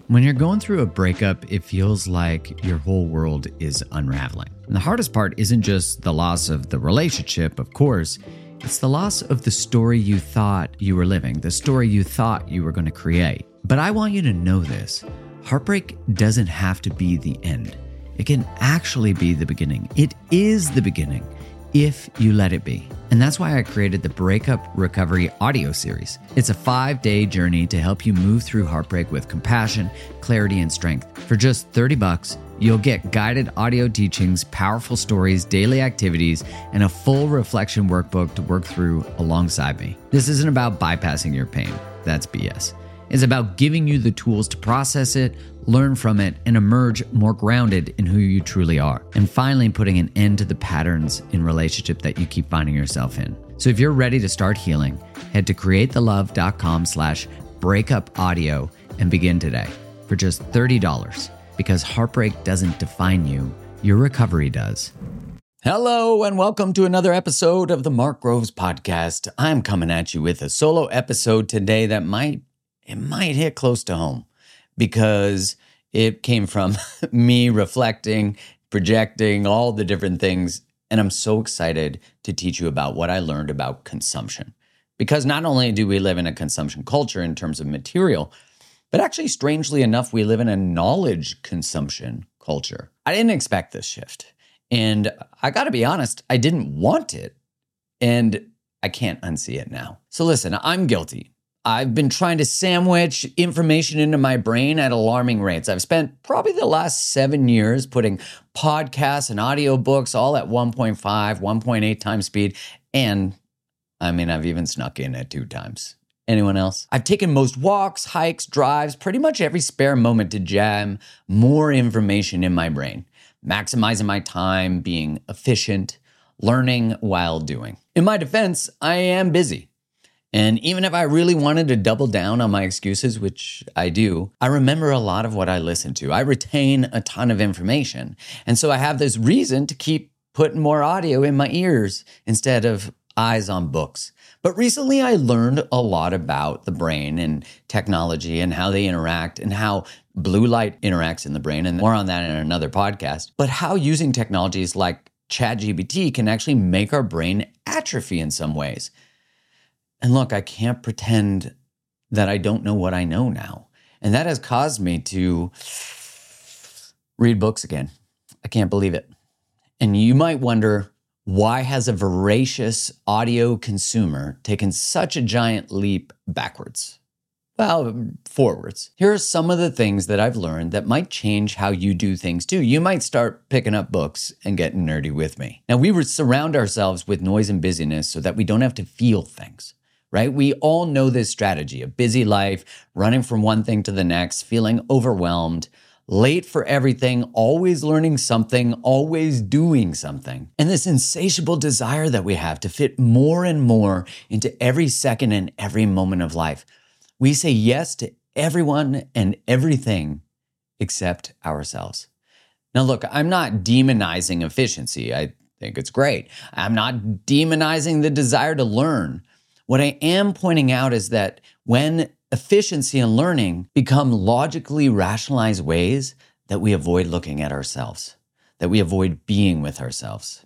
When you're going through a breakup, it feels like your whole world is unraveling. And the hardest part isn't just the loss of the relationship, of course. It's the loss of the story you thought you were living, the story you thought you were going to create. But I want you to know this. Heartbreak doesn't have to be the end. It can actually be the beginning. It is the beginning if you let it be. And that's why I created the Breakup Recovery audio series. It's a 5-day journey to help you move through heartbreak with compassion, clarity, and strength. For just $30, you'll get guided audio teachings, powerful stories, daily activities, and a full reflection workbook to work through alongside me. This isn't about bypassing your pain. That's BS. It's about giving you the tools to process it, learn from it, and emerge more grounded in who you truly are. And finally, putting an end to the patterns in relationship that you keep finding yourself in. So if you're ready to start healing, head to createthelove.com/breakupaudio and begin today for just $30. Because heartbreak doesn't define you, your recovery does. Hello and welcome to another episode of the Mark Groves Podcast. I'm coming at you with a solo episode today that might hit close to home because it came from me reflecting, projecting, all the different things. And I'm so excited to teach you about what I learned about consumption. Because not only do we live in a consumption culture in terms of material, but actually, strangely enough, we live in a knowledge consumption culture. I didn't expect this shift. And I got to be honest, I didn't want it. And I can't unsee it now. So listen, I'm guilty. I've been trying to sandwich information into my brain at alarming rates. I've spent probably the last 7 years putting podcasts and audiobooks all at 1.5, 1.8 times speed. And I've even snuck in at 2 times. Anyone else? I've taken most walks, hikes, drives, pretty much every spare moment to jam more information in my brain, maximizing my time, being efficient, learning while doing. In my defense, I am busy. And even if I really wanted to double down on my excuses, which I do, I remember a lot of what I listen to. I retain a ton of information. And so I have this reason to keep putting more audio in my ears instead of eyes on books. But recently I learned a lot about the brain and technology and how they interact and how blue light interacts in the brain, and more on that in another podcast. But how using technologies like ChatGPT can actually make our brain atrophy in some ways. And look, I can't pretend that I don't know what I know now. And that has caused me to read books again. I can't believe it. And you might wonder, why has a voracious audio consumer taken such a giant leap backwards? Well, forwards. Here are some of the things that I've learned that might change how you do things too. You might start picking up books and getting nerdy with me. Now, we surround ourselves with noise and busyness so that we don't have to feel things. Right? We all know this strategy, a busy life, running from one thing to the next, feeling overwhelmed, late for everything, always learning something, always doing something. And this insatiable desire that we have to fit more and more into every second and every moment of life. We say yes to everyone and everything except ourselves. Now, look, I'm not demonizing efficiency. I think it's great. I'm not demonizing the desire to learn. What I am pointing out is that when efficiency and learning become logically rationalized ways that we avoid looking at ourselves, that we avoid being with ourselves.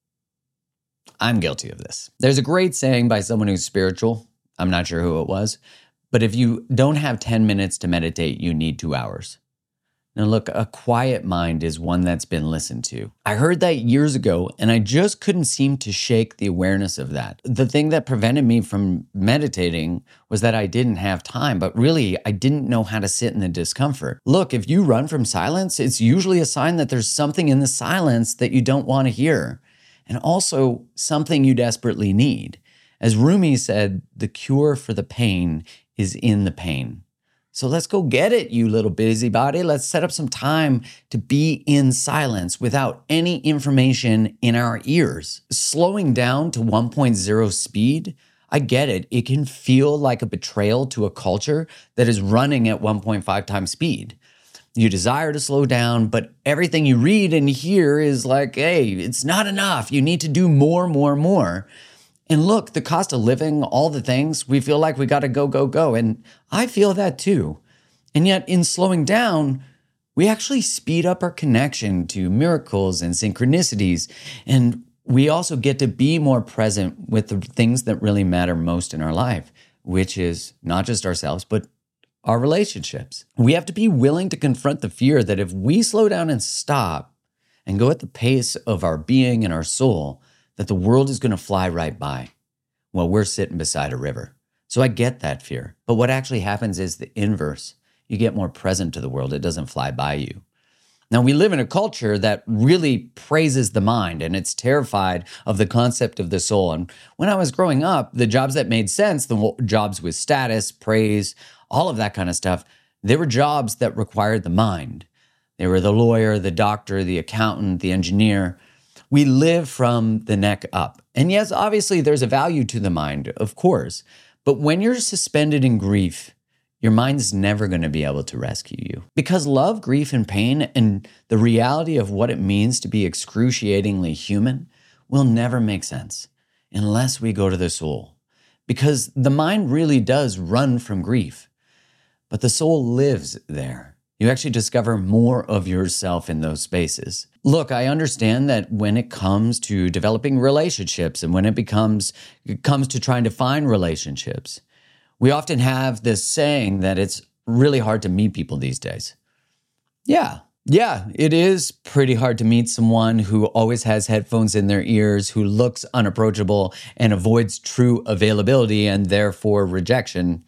I'm guilty of this. There's a great saying by someone who's spiritual. I'm not sure who it was, but if you don't have 10 minutes to meditate, you need 2 hours. Now look, a quiet mind is one that's been listened to. I heard that years ago, and I just couldn't seem to shake the awareness of that. The thing that prevented me from meditating was that I didn't have time, but really, I didn't know how to sit in the discomfort. Look, if you run from silence, it's usually a sign that there's something in the silence that you don't want to hear, and also something you desperately need. As Rumi said, the cure for the pain is in the pain. So let's go get it, you little busybody. Let's set up some time to be in silence without any information in our ears. Slowing down to 1.0 speed, I get it. It can feel like a betrayal to a culture that is running at 1.5 times speed. You desire to slow down, but everything you read and hear is like, hey, it's not enough. You need to do more, more, more. And look, the cost of living, all the things, we feel like we got to go, go, go. And I feel that too. And yet in slowing down, we actually speed up our connection to miracles and synchronicities. And we also get to be more present with the things that really matter most in our life, which is not just ourselves, but our relationships. We have to be willing to confront the fear that if we slow down and stop and go at the pace of our being and our soul, that the world is going to fly right by while we're sitting beside a river. So I get that fear. But what actually happens is the inverse. You get more present to the world. It doesn't fly by you. Now, we live in a culture that really praises the mind, and it's terrified of the concept of the soul. And when I was growing up, the jobs that made sense, the jobs with status, praise, all of that kind of stuff, they were jobs that required the mind. They were the lawyer, the doctor, the accountant, the engineer. We live from the neck up. And yes, obviously, there's a value to the mind, of course. But when you're suspended in grief, your mind's never going to be able to rescue you. Because love, grief, and pain, and the reality of what it means to be excruciatingly human will never make sense unless we go to the soul. Because the mind really does run from grief, but the soul lives there. You actually discover more of yourself in those spaces. Look, I understand that when it comes to developing relationships and when it comes to trying to find relationships, we often have this saying that it's really hard to meet people these days. Yeah, it is pretty hard to meet someone who always has headphones in their ears, who looks unapproachable and avoids true availability and therefore rejection.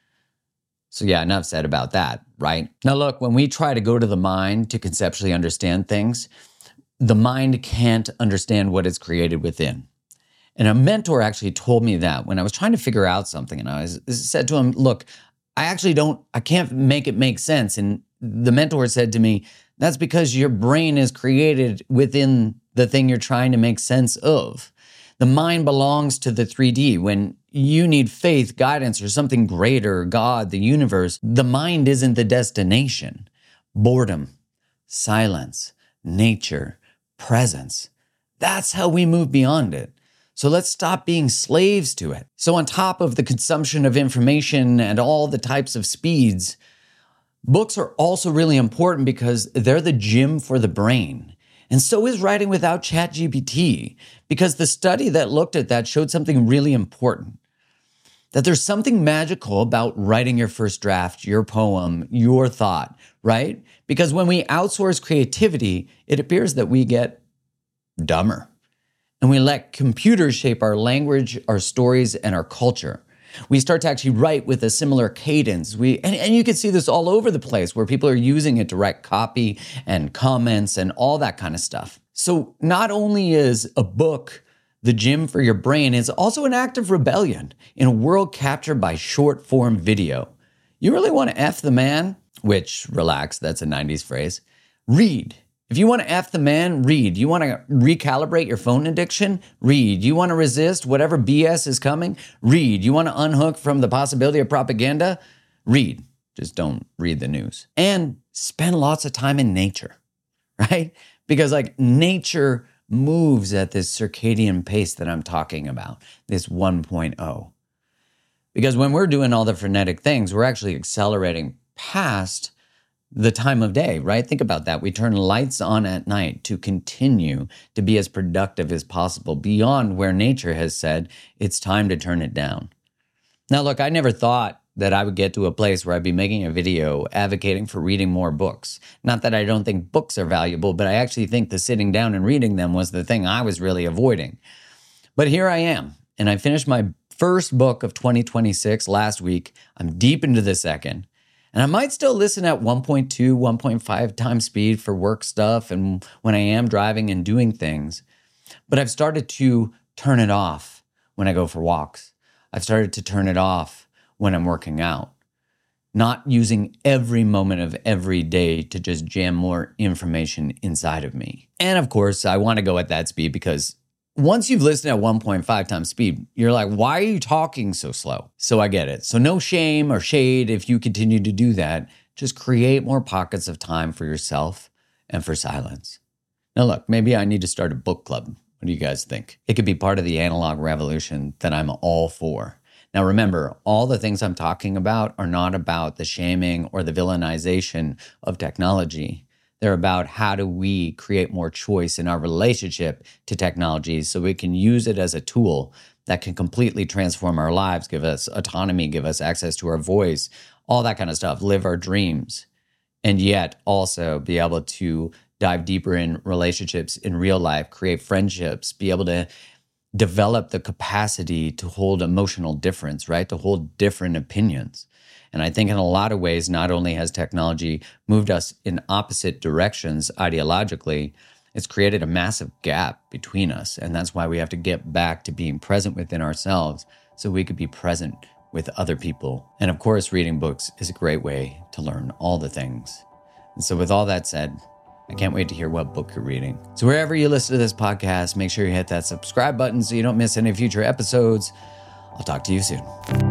So yeah, enough said about that, right? Now look, when we try to go to the mind to conceptually understand things, the mind can't understand what is created within. And a mentor actually told me that when I was trying to figure out something, and I said to him, look, I can't make it make sense. And the mentor said to me, that's because your brain is created within the thing you're trying to make sense of. The mind belongs to the 3D. When you need faith, guidance, or something greater, God, the universe, the mind isn't the destination. Boredom, silence, nature, presence. That's how we move beyond it. So let's stop being slaves to it. So on top of the consumption of information and all the types of speeds, books are also really important because they're the gym for the brain. And so is writing without ChatGPT, because the study that looked at that showed something really important. That there's something magical about writing your first draft, your poem, your thought, right? Because when we outsource creativity, it appears that we get dumber. And we let computers shape our language, our stories, and our culture. We start to actually write with a similar cadence. And you can see this all over the place where people are using it to write copy and comments and all that kind of stuff. So not only is a book the gym for your brain, it's also an act of rebellion in a world captured by short form video. You really want to F the man? Which, relax, that's a 90s phrase. Read. If you want to F the man, read. You want to recalibrate your phone addiction? Read. You want to resist whatever BS is coming? Read. You want to unhook from the possibility of propaganda? Read. Just don't read the news. And spend lots of time in nature, right? Because nature moves at this circadian pace that I'm talking about, this 1.0. Because when we're doing all the frenetic things, we're actually accelerating past the time of day, right? Think about that. We turn lights on at night to continue to be as productive as possible beyond where nature has said it's time to turn it down. Now, look, I never thought that I would get to a place where I'd be making a video advocating for reading more books. Not that I don't think books are valuable, but I actually think the sitting down and reading them was the thing I was really avoiding. But here I am, and I finished my first book of 2026 last week. I'm deep into the second. And I might still listen at 1.2, 1.5 times speed for work stuff and when I am driving and doing things. But I've started to turn it off when I go for walks. I've started to turn it off when I'm working out. Not using every moment of every day to just jam more information inside of me. And of course, I want to go at that speed because once you've listened at 1.5 times speed, you're like, why are you talking so slow? So I get it. So no shame or shade if you continue to do that. Just create more pockets of time for yourself and for silence. Now look, maybe I need to start a book club. What do you guys think? It could be part of the analog revolution that I'm all for. Now, remember, all the things I'm talking about are not about the shaming or the villainization of technology. They're about how do we create more choice in our relationship to technology so we can use it as a tool that can completely transform our lives, give us autonomy, give us access to our voice, all that kind of stuff, live our dreams, and yet also be able to dive deeper in relationships in real life, create friendships, be able to develop the capacity to hold emotional difference, right? To hold different opinions. And I think in a lot of ways, not only has technology moved us in opposite directions ideologically, it's created a massive gap between us. And that's why we have to get back to being present within ourselves so we could be present with other people. And of course, reading books is a great way to learn all the things. And so with all that said, I can't wait to hear what book you're reading. So wherever you listen to this podcast, make sure you hit that subscribe button so you don't miss any future episodes. I'll talk to you soon.